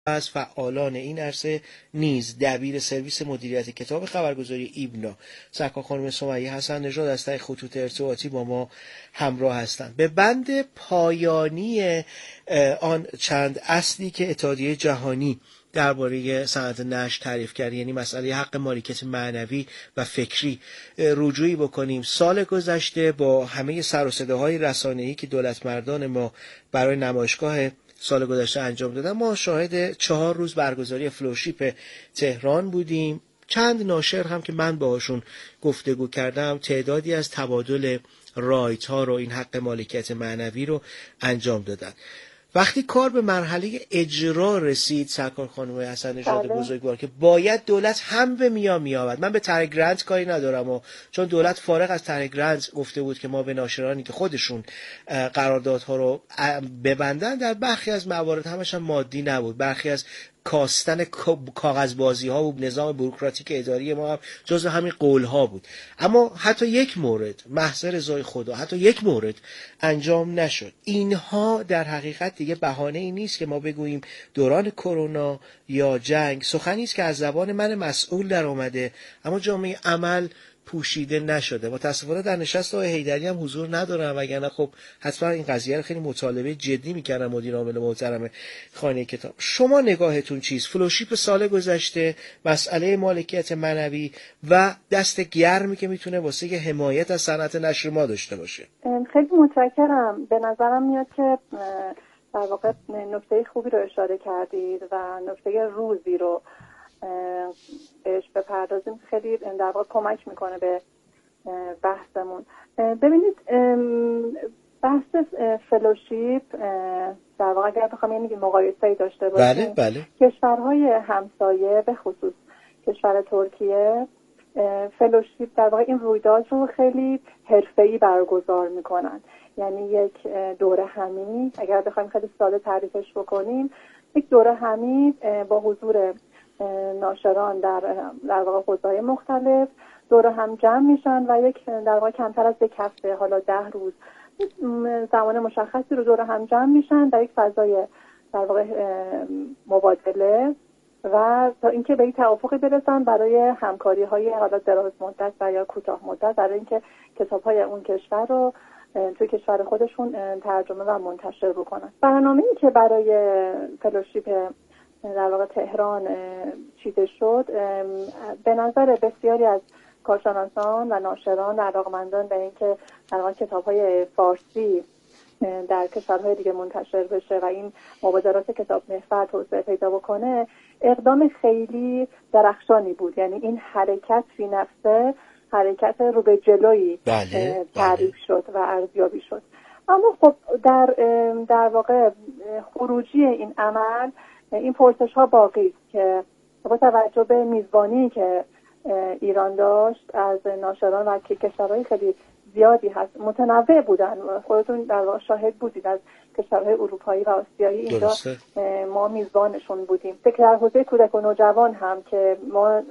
از فعالان این عرصه نیز دبیر سرویس مدیریت کتاب خبرگزاری ایبنا سرکار خانم سمیه حسن نژاد از طریق خطوط ارتباطی با ما همراه هستند. به بند پایانی آن چند اصلی که اتحادیه جهانی درباره صنعت نشر تعریف کرد، یعنی مسئله حق مالکیت معنوی و فکری، رجوعی بکنیم. سال گذشته با همه سر و صداهای رسانه‌ای که دولتمردان ما برای نمایشگاه سال گذشته انجام دادن، ما شاهد 4 روز برگزاری فلوشیپ تهران بودیم. چند ناشر هم که من باهاشون گفتگو کردم تعدادی از تبادل رایت ها رو، این حق مالکیت معنوی رو انجام دادن. وقتی کار به مرحله اجرا رسید سرکار خانم حسن نژاد بزرگوار که باید دولت هم به میآمد، من به طرح گرانت کاری ندارم و چون دولت فارغ از طرح گرانت گفته بود که ما به ناشرانی که خودشون قراردادها رو ببندن، در برخی از موارد همش هم مادی نبود، برخی از کاستن کاغذبازی ها و نظام بوروکراتیک اداری ما هم جزو همین قول ها بود. اما حتی یک مورد، محض رضای خدا، حتی یک مورد انجام نشد. اینها در حقیقت دیگه بهانه ای نیست که ما بگوییم دوران کرونا یا جنگ سخنی است که از زبان من مسئول در اومده اما جامعه عمل پوشیده نشده. متاسفانه در نشست آقای حیدری هم حضور ندارم، وگرنه خب حتما این قضیه رو خیلی مطالبه جدی می‌کردن مدیر عامل محترم خانه کتاب. شما نگاهتون چیست؟ فلوشیپ سال گذشته، مسئله مالکیت معنوی و دست گرمی که میتونه واسه حمایت از صنعت نشر ما داشته باشه. خیلی متشکرم. به نظرم میاد که در واقع نکته خوبی رو اشاره کردید و نکته روزی رو بهش بپردازیم خیلی در واقع کمک میکنه به بحثمون. ببینید بحث فلوشیپ در واقع اگر بخوام یه مقایسه‌ای داشته باشیم، بله. کشورهای همسایه به خصوص کشور ترکیه فلوشیپ در واقع این رویداد رو خیلی حرفه‌ای برگزار میکنن. یعنی یک دوره همی، اگر بخوایم خیلی ساده تعریفش بکنیم، یک دوره همی با حضور ناشران در واقع حوزه‌های مختلف دوره هم جمع میشن و یک در واقع کمتر از یک هفته، حالا 10 روز زمان مشخصی رو دوره هم جمع میشن در یک فضای در واقع مبادله و تا اینکه به یک توافقی برسن برای همکاری‌های حالا دراز مدت و یا کوتاه مدت برای اینکه کتاب‌های اون کشور رو توی کشور خودشون ترجمه و منتشر بکنن. برنامه‌ای که برای فلوشیپ در واقع تهران چیده شد به نظر بسیاری از کارشناسان و ناشران علاقمندان به اینکه در واقع کتاب‌های فارسی در کشورهای دیگه منتشر بشه و این مبادرات کتاب محور توسعه پیدا بکنه اقدام خیلی درخشانی بود. یعنی این حرکت فی نفسه حرکت رو به جلویی تعریف شد و ارزیابی شد. اما خب در واقع خروجی این عمل این پرسش ها باقی است که با توجه به میزبانی که ایران داشت از ناشران و کشورهای خیلی زیادی هست، متنوع بودن، خودتون در واقع شاهد بودید از کشورهای اروپایی و آسیایی اینجا ما میزبانشون بودیم. در حوزه کودک و نوجوان هم که ما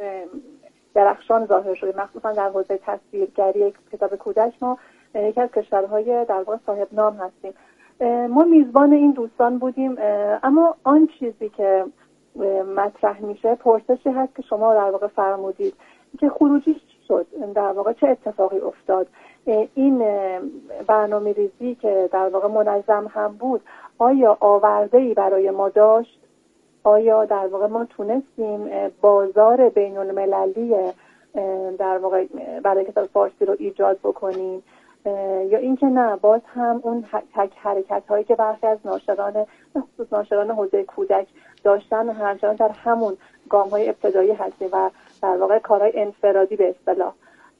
درخشان ظاهر شدیم، مخصوصا در حوزه تصویرگری کتاب کودک ما یکی از کشورهای در واقع صاحب نام هستیم. ما میزبان این دوستان بودیم. اما آن چیزی که مطرح میشه پرسشی هست که شما در واقع فرمودید که خروجیش شد، در واقع چه اتفاقی افتاد. این برنامه ریزی که در واقع منظم هم بود آیا آورده‌ای برای ما داشت؟ آیا در واقع ما تونستیم بازار بین المللی در واقع برای کتاب فارسی رو ایجاد بکنیم یا اینکه نه باز هم اون تک حرکت هایی که برخی از ناشران خصوص ناشران حوزه کودک داشتن و همچنان در همون گام های ابتدایی هستیم و در واقع کارهای انفرادی به اصطلاح.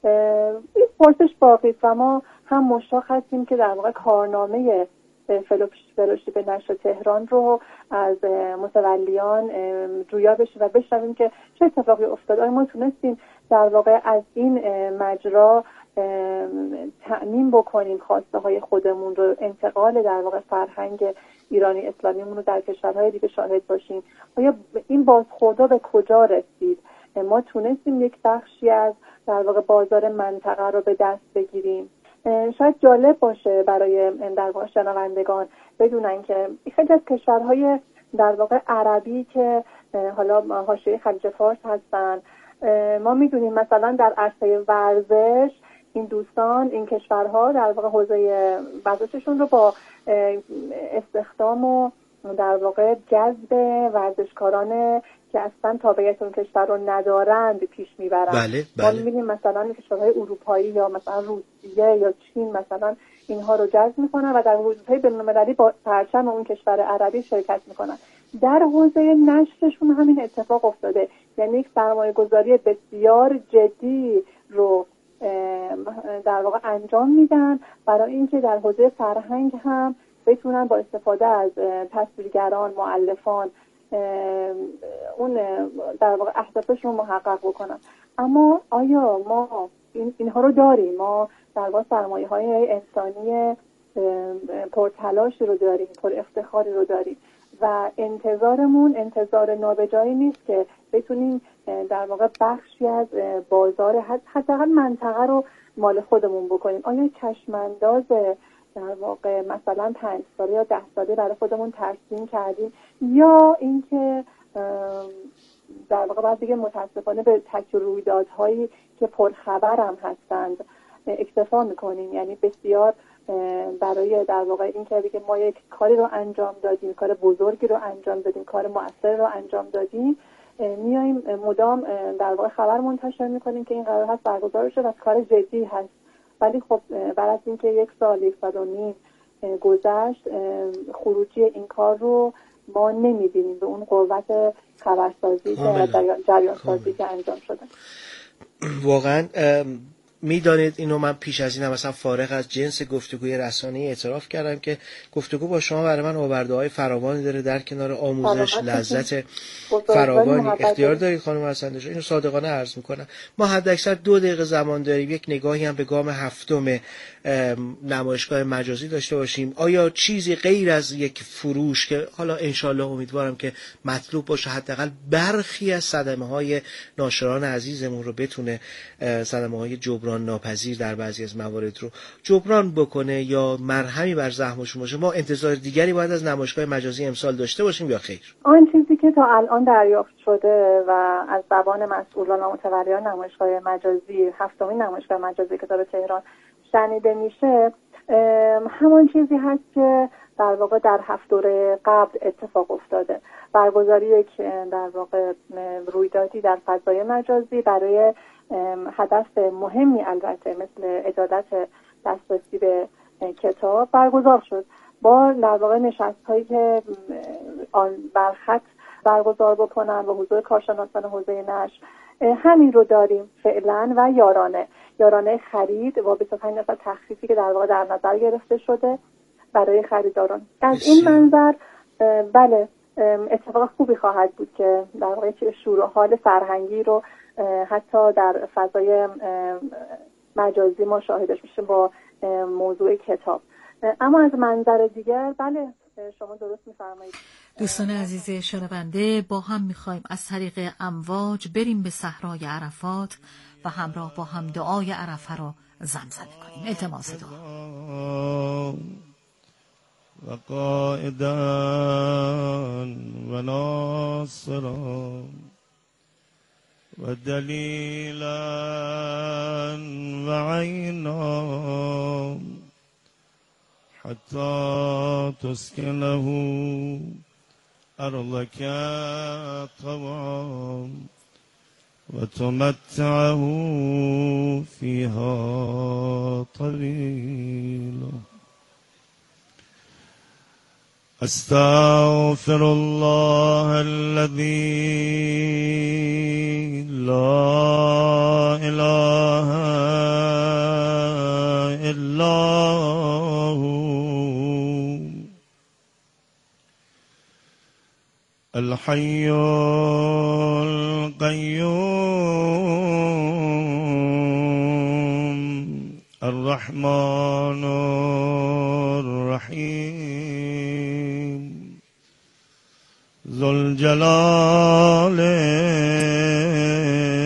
این پرسش باقی است و ما هم مشتاق هستیم که در واقع کارنامه فلوشیپ نشر تهران رو از متولیان جویا بشیم و بشنویم که چه اتفاقی افتاد. آیا ما تونستیم در واقع از این مجرا تأمین بکنیم خواسته های خودمون رو، انتقال در واقع فرهنگ ایرانی اسلامیمون رو در کشورهای دیگه شاهد باشیم؟ آیا این بازخوردها به کجا رسید؟ ما تونستیم یک بخشی از در واقع بازار منطقه رو به دست بگیریم؟ شاید جالب باشه برای در واقع شنوندگان بدونن که خیلی از کشورهای در واقع عربی که حالا حاشیه خلیج فارس هستن، ما میدونیم مثلا در عرصه ورزش این دوستان، این کشورها در واقع حوزه ورزششون رو با استخدام و در واقع جذب ورزشکاران که اصلا تابعیت اون کشور رو ندارند پیش میبرند. بله. ما می‌بینیم مثلا کشورهای اروپایی یا مثلا روسیه یا چین مثلا اینها رو جذب میکنن و در حوزه‌های بین‌المللی با پرچم اون کشور عربی شرکت میکنن. در حوزه نشرشون همین اتفاق افتاده، یعنی یک سرمایه‌گذاری بسیار جدی رو در واقع انجام میدن برای اینکه در حوزه فرهنگ هم بتونن با استفاده از تصویرگران، مؤلفان اون در واقع اهدافشون رو محقق بکنن. اما آیا ما اینها رو داریم؟ ما در واقع سرمایه‌های انسانی پرتلاشی رو داریم، پر افتخاری رو داریم و انتظارمون انتظار نابجایی نیست که بتونیم در واقع بخشی از بازار حداقل منطقه رو مال خودمون بکنیم. آیا چشمانداز در واقع مثلا 5 ساله یا 10 ساله برای خودمون ترسیم کردیم، یا اینکه در واقع باید دیگه متاسفانه به تک رویدادهایی که پرخبر هم هستند اکتفا میکنیم؟ یعنی بسیار برای در واقع اینکه بگیم ما یک کاری رو انجام دادیم، کار بزرگی رو انجام دادیم، کار مؤثر رو انجام دادیم، میایم مدام در واقع خبر منتشر میکنیم که این قرار هست برگزار شه و کار جدی هست. ولی خب بعد از اینکه 1 سال 1 سال و نیم گذشت، خروجی این کار رو ما نمیبینیم به اون قوت خبرسازی و جریان سازی که انجام شده. واقعا میدانید اینو من پیش از این هم مثلا فارغ از جنس گفتگوی رسانه‌ای اعتراف کردم که گفتگو با شما برای من آورده‌های فراوانی داره. در کنار آموزش لذت فراوانی اختیار دارید خانم حسن‌نژاد، اینو صادقانه عرض میکنم. ما حداکثر 2 دقیقه زمان داریم، یک نگاهی هم به گام 7 نمایشگاه مجازی داشته باشیم. آیا چیزی غیر از یک فروش که حالا انشالله امیدوارم که مطلوب باشه، حداقل برخی از صدمه‌های ناشران عزیزمون رو بتونه، صدمه‌های جبران ناپذیر در بعضی از موارد رو جبران بکنه یا مرهمی بر زخمشون باشه، ما انتظار دیگری باید از نمایشگاه مجازی امسال داشته باشیم یا خیر؟ آن چیزی که تا الان دریافت شده و از زبان مسئولان و متولیان نمایشگاه مجازی، 7مین نمایشگاه مجازی کتاب تهران شنیده میشه، همان چیزی هست که در واقع در 7 دوره قبل اتفاق افتاده. برگزاری یک در واقع رویدادی در فضای مجازی برای هدف مهمی البته مثل عدالت دسترسی به کتاب برگزار شد، با در واقع نشست‌هایی که آن برخط برگزار بکنن و حضور کارشناسان حوزه نشر. همین رو داریم فعلا و یارانه خرید با 25% تخفیفی که در واقع در نظر گرفته شده برای خریداران. از این منظر بله اتفاق خوبی خواهد بود که در واقع شور و حال فرهنگی رو حتی در فضای مجازی ما شاهدش میشیم با موضوع کتاب. اما از منظر دیگر بله شما درست میفرمایید. دوستان عزیز شنونده، با هم میخوایم از طریق امواج بریم به صحرای عرفات و همراه با هم دعای عرفه رو زمزمه کنیم. التماس دعا. و قائدا و ناصرا و دلیلا و عینا حتی تسکنه ارضک طوعا و تمتعه فیها طویلا. استغفر الله الذي لا اله الا هو الحي القيوم الرحمن الرحيم ذو الجلال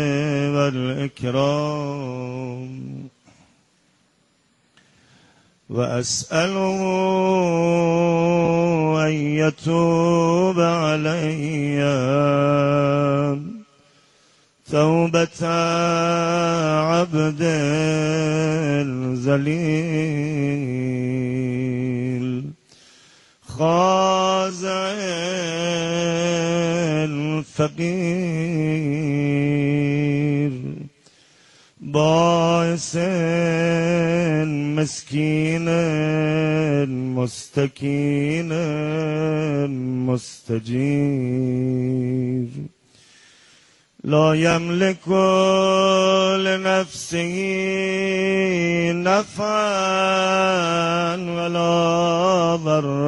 والإكرام وأسأله أن يتوب علي توبة عبد ذليل خاضع فقير باعث مسكين مستكين مستجير لا يملك لنفسه نفعا ولا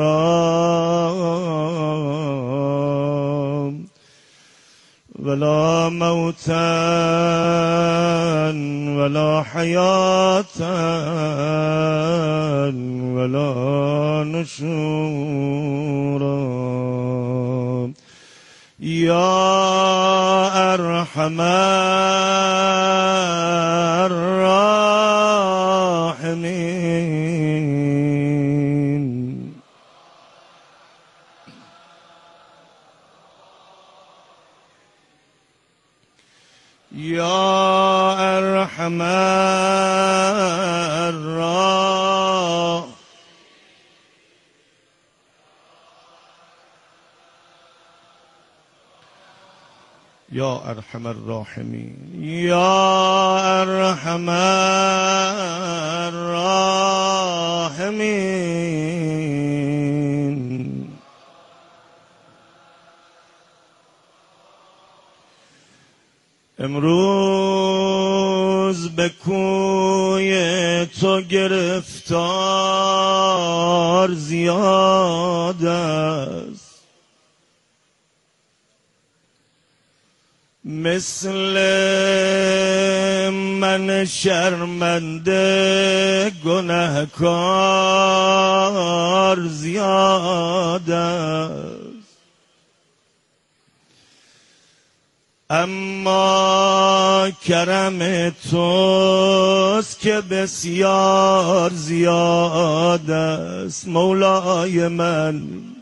ضرا ولا موتا ولا حياة ولا نشورا يا أرحم الراحمين يا أرحم يا أرحم الراحمين يا أرحم الراحمين امروز به کوی تو گرفتار زیاد است مثل من شرمنده گنهکار زیاد است اما کرم توست که بسیار زیاد است مولای من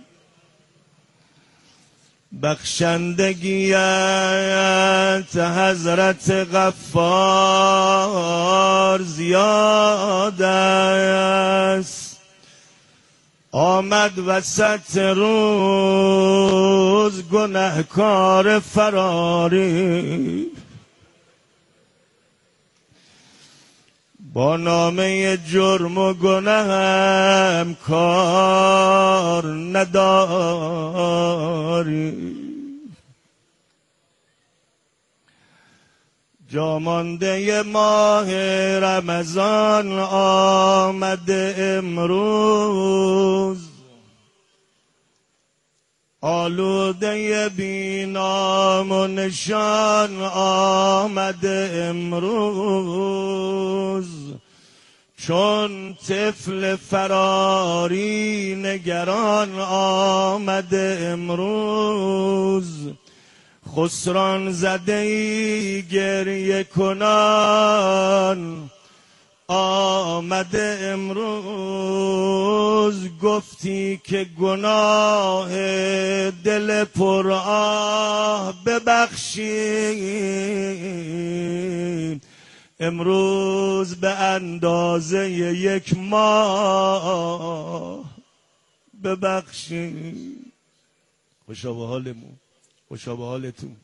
بخشندگیت حضرت غفار زیاد است آمد وسط روز گنهکار فراری با نامه جرم و گنهم کار نداری جامانده ماه رمضان آمده امروز آلوده بی نام و نشان آمده امروز چون طفل فراری نگران آمده امروز خسران زده‌ای گریه کنان آمده امروز گفتی که گناه دل پر آه ببخشی امروز به اندازه 1 ماه ببخشی خوشا به حالمون خوشا به حالتون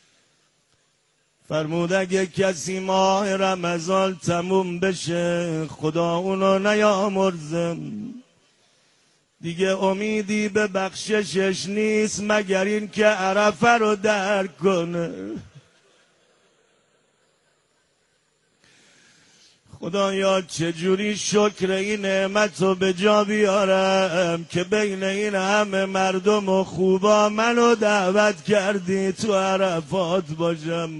فرمود اگه کسی ماه رمضان تموم بشه خدا اونو نیامرزم دیگه امیدی به بخششش نیست مگر این که عرفه رو درک کنه خدایا چجوری شکر این نعمت رو به جا بیارم که بین این همه مردم و خوبا منو دعوت کردی تو عرفات باشم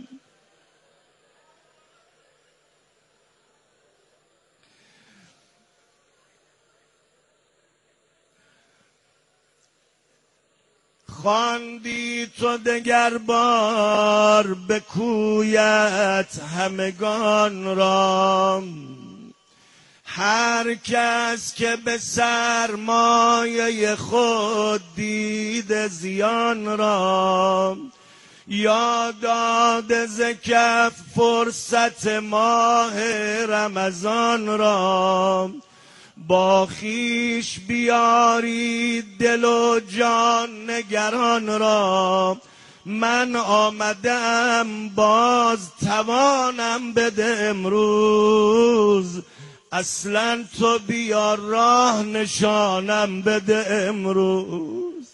خواندی تو دگر بار به کویت همگان را هر کس که به سرمایه خود دید زیان را، یا داد ز کف فرصت ماه رمضان را، با خویش بیارید دل و جان نگران را. من آمدم باز توانم بده امروز، اصلا تو بیار راه نشانم بده امروز.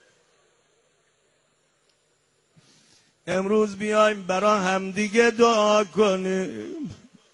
امروز بیایم برا همدیگه دعا کنیم.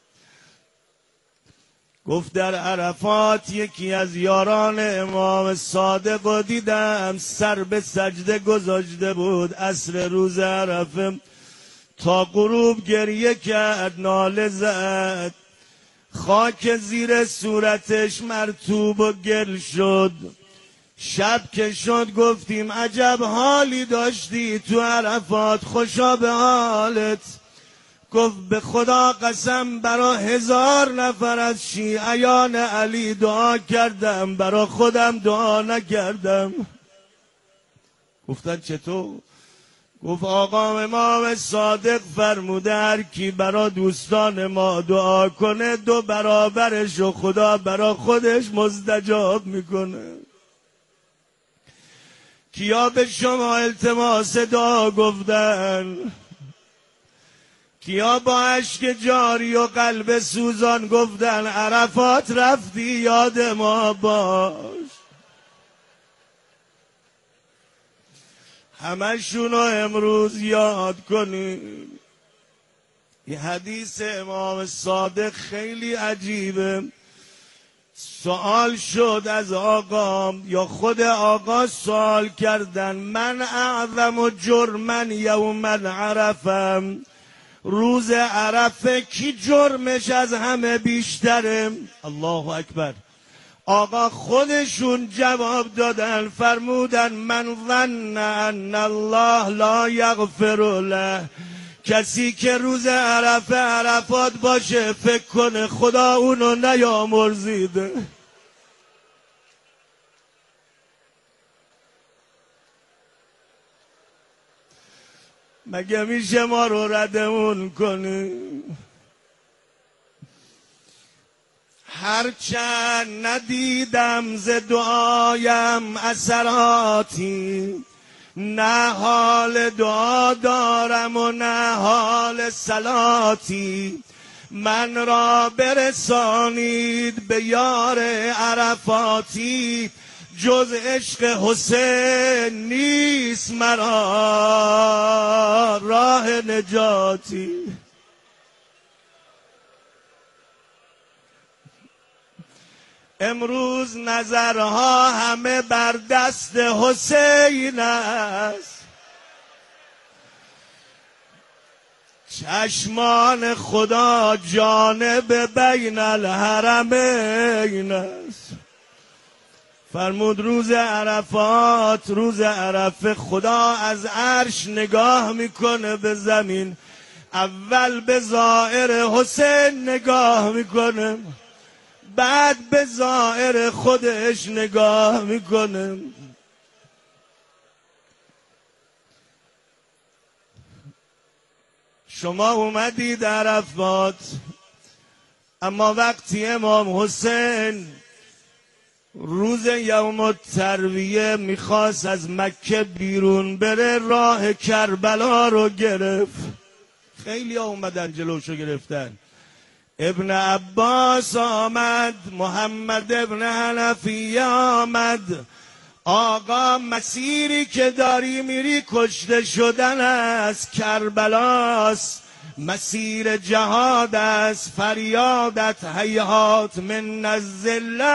گفت در عرفات یکی از یاران امام صادق رو دیدم سر به سجده گذاشته بود، عصر روز عرفه تا غروب گریه کرد، ناله زد، خاک زیر صورتش مرطوب و گل شد. شب که شد گفتیم عجب حالی داشتی تو عرفات، خوشا به حالت. گفت به خدا قسم برا 1000 نفر از شیعیان علی دعا کردم، برا خودم دعا نکردم. گفتن چطور؟ گفت آقا امام صادق فرموده هر کی برا دوستان ما دعا کنه 2 برابرش و خدا برا خودش مستجاب میکنه. کیا به شما التماس دعا گفتن؟ کیا با اشک جاری و قلب سوزان گفتن عرفات رفتی یاد ما باش؟ همشونو امروز یاد کنیم. این حدیث امام صادق خیلی عجیبه. سوال شد از آقا، یا خود آقا سوال کردن من اعظم جرمن یوم عرفم، روز عرفه کی جرمش از همه بیشتره؟ الله اکبر. آقا خودشون جواب دادن، فرمودن من ظن ان الله لا یغفر له، کسی که روز عرفه عرفات باشه فکر کنه خدا اونو نیامرزیده. مگه میشه ما رو ردمون کنیم؟ هرچند ندیدم ز دعایم اثراتی، نه حال دعا دارم و نه حال صلاتی، من را برسانید به یار عرفاتی، جز عشق حسین نیست مرا راه نجاتی. امروز نظرها همه بر دست حسین است، چشمان خدا جانب بین الحرمین است. فرمود روز عرفات، روز عرفه خدا از عرش نگاه میکنه به زمین، اول به ظاهر حسین نگاه میکنه، بعد به ظاهر خودش نگاه میکنه. شما اومدید عرفات، اما وقتی امام حسین روز یوم الترویه میخواست از مکه بیرون بره، راه کربلا رو گرفت. خیلی ها اومدن جلوشو گرفتن. ابن عباس آمد، محمد ابن حنفیه آمد. آقا مسیری که داری میری کشته شدن است، کربلاست، مسیر جهاد است، فریادت هیهات من الذله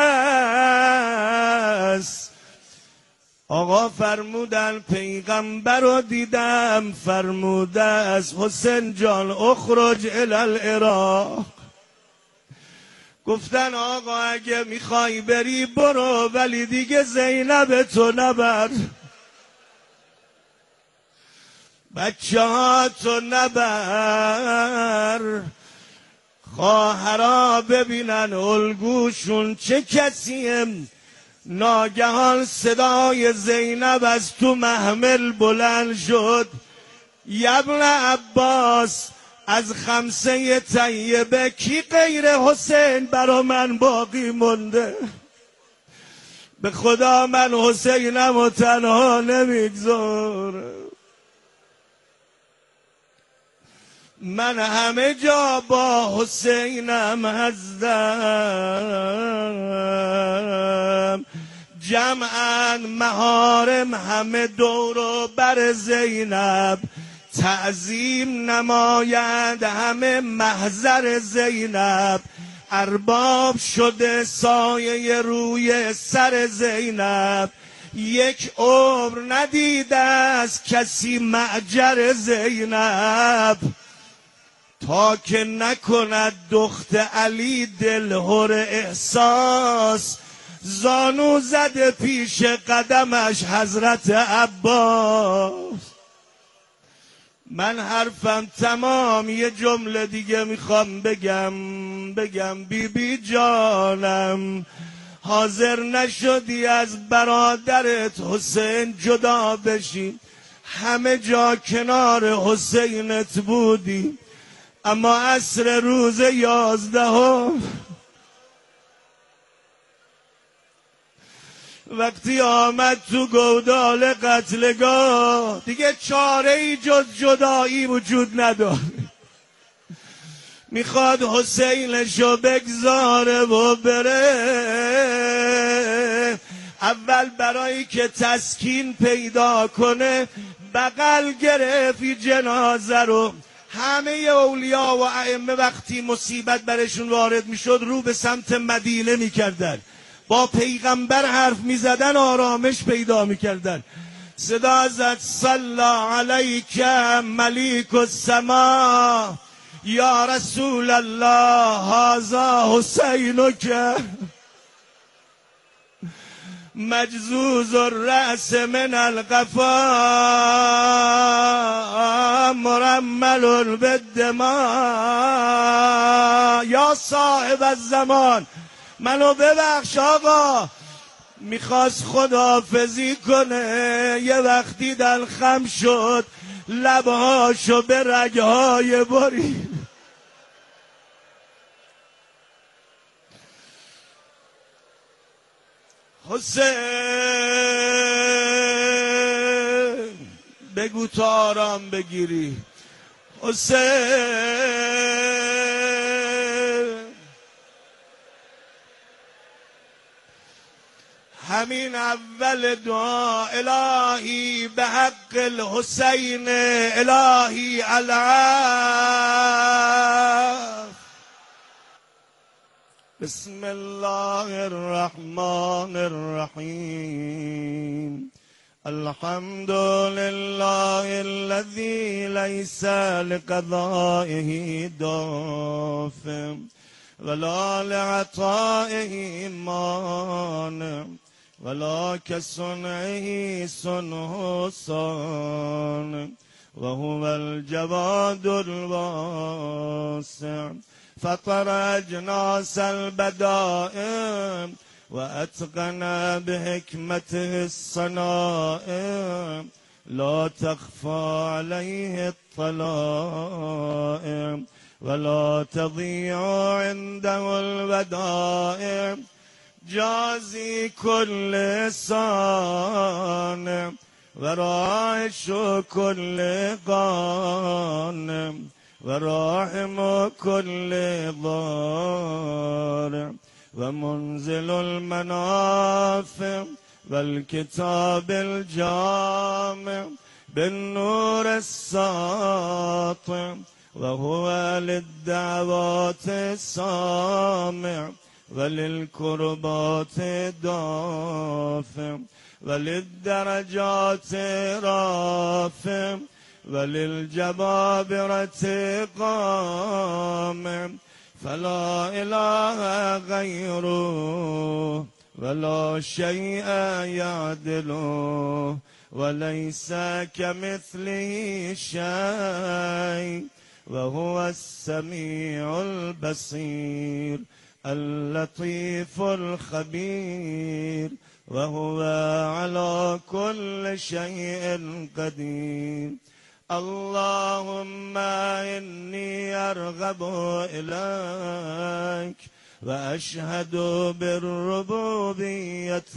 است. آقا فرمودن پیغمبر رو دیدم، فرموده از حسین جان اخرج الی العراق. گفتن آقا اگه میخوای بری برو، ولی دیگه زینب تو نبر، بچه ها تو نبر. خواهرا ببینن الگوشون چه کسیه. ناگهان صدای زینب از تو محمل بلند شد: ابن عباس، از خمسه طیبه کی غیر حسین برا من باقی مونده؟ به خدا من حسینم و تنها نمیگذارم. من همه جا با حسینم هستم. جمعاً محارم همه دور و بر زینب تعظیم نمایند، همه محضر زینب. ارباب شده سایه روی سر زینب، یک عمر ندیده از کسی معجر زینب. تا که نکند دخت علی دلهور احساس، زانو زده پیش قدمش حضرت عباس. من حرفم تمام، یه جمله دیگه میخوام بگم بی بی جانم، حاضر نشدی از برادرت حسین جدا بشی، همه جا کنار حسینت بودی، اما عصر روز 11 وقتی آمد تو گودال قتلگاه، دیگه چاره ای جز جدایی وجود نداره. میخواد حسینشو بگذاره و بره. اول برای که تسکین پیدا کنه بغل گرفت جنازه رو. همه اولیا و ائمه وقتی مصیبت برشون وارد میشد رو به سمت مدینه میکردن، با پیغمبر حرف میزدن، آرامش پیدا میکردن. صدا زد: صلی علیک ملیک السما یا رسول الله هذا حسینک مجزوز الرأس من القفا مرمل بالدماء. یا صاحب الزمان، منو ببخش آقا. میخواست خداحافظی کنه، یه وقتی دل خم شد، لبهاشو به رگهای برید. حسین بگو تا آرام بگیری. حسین همین اول دعا: الهی به حق الحسین الهی العفو. بسم الله الرحمن الرحیم. الحمد لله الذي ليس لقضائه دافع ولا لعطائه مانع ولا كصنعه صنع صانع وهو الجواد الواسع. فطر أجناس البدائع وأتقن بحكمته الصنائع، لا تخفى عليه الطلائع ولا تضيع عنده الودائع. جازي كل صانع ورائش كل غانم وراحم كل ضارع ومنزل المنافع والكتاب الجامع بالنور الساطع وهو للدعوات السامع وللكربات دافع وللدرجات رافع وللجبابرة قامع. فلا إله غيره ولا شيء يعدله وليس كمثله شيء وهو السميع البصير اللطيف الخبير وهو على كل شيء قدير. اللهم إني أرغب إليك وأشهد بالربوبية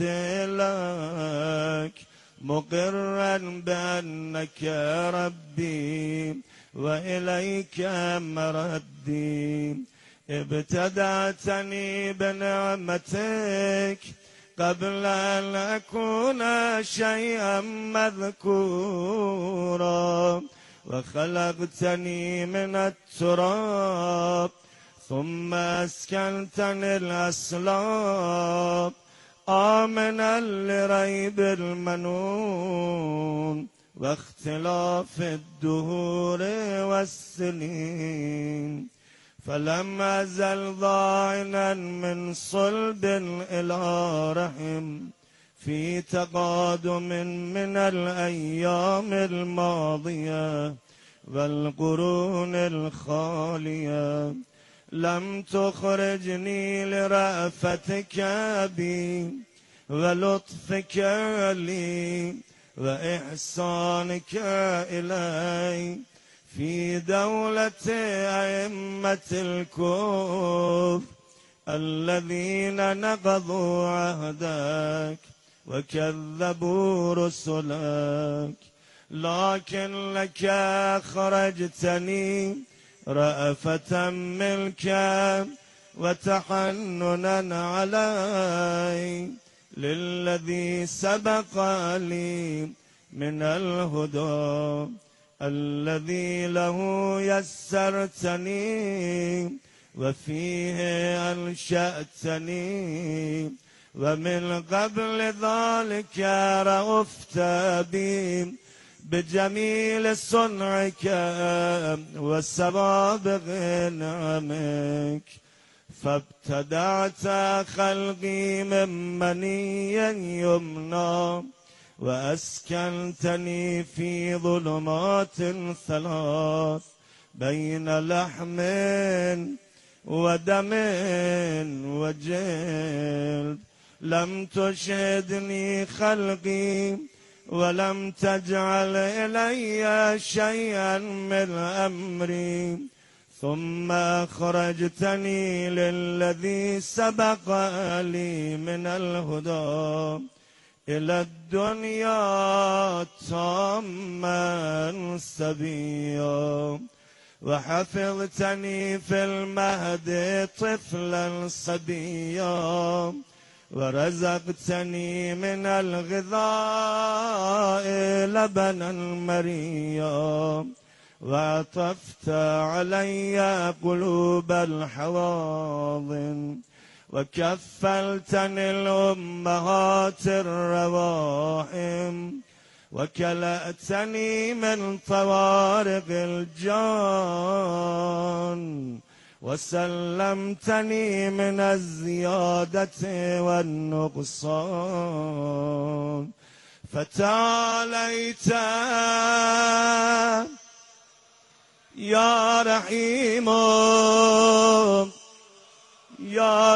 لك مقرا بأنك ربي وإليك مردي. ابتدأتني بنعمتك قبل أن أكون شيئا مذكورا، وخلقتني من التراب ثم أسكنتني الأصلاب آمنا لريب المنون واختلاف الدهور والسنين، فلم أزل ضاعنا من صلب إلى رحم في تقادم من الأيام الماضية والقرون الخالية. لم تخرجني لرأفتك بي ولطفك لي وإحسانك إلي في دولة أئمة الكفر الذين نقضوا عهدك وكذبوا رسلك، لكن لك أخرجتني رأفة منك وتحننا علي للذي سبق لي من الهدى الذي له يسرتني وفيه أنشأتني، ومن قبل ذلك رأفت بي بجميل صنعك وسوابغ نعمك، فابتدعت خلقي من مني يمنى وأسكنتني في ظلمات ثلاث بين لحم ودم وجلد. لم تشهدني خلقي ولم تجعل إلي شيئا من أمري، ثم أخرجتني للذي سبق لي من الهدى إلى الدنيا تاما سبيا، وحفظتني في المهد طفلا صبيا، ورزقتني من الغذاء لبنا مريا، وعطفت علي قلوب الحواضن، وكفلتني الأمهات الرواحم، وكلأتني من طوارق الجان، وسلمتني من الزيادة والنقصان. فتعاليت يا رحيم يا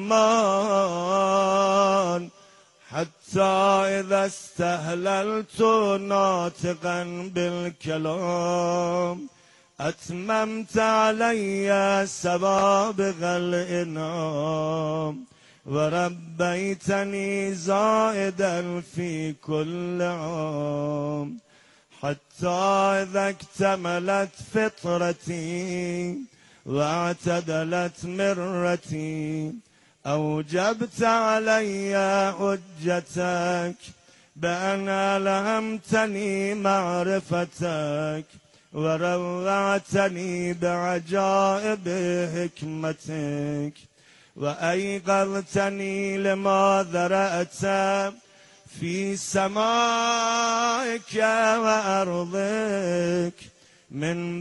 رحمن، حتى إذا استهللت ناطقا بالكلام أتممت علي سوابغ الإنعام، وربيتني زائدا في كل عام، حتى إذا اكتملت فطرتي واعتدلت مرتي أوجبت علي حجتك بأن ألهمتني معرفتك وروعتني بعجائب حكمتك، وأيقظتني لما ذرأت في سمائك وأرضك من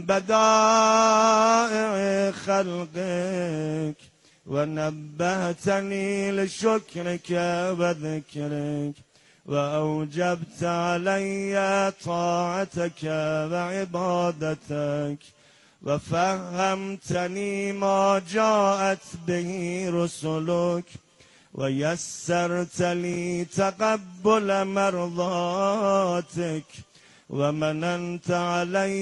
بدائع خلقك، ونبهتني لشكرك وذكرك، وأوجبت علي طاعتك وعبادتك، و فهمتنی ما جاءت به رسلک و یسرت لی تقبل مرضاتک و مننت علی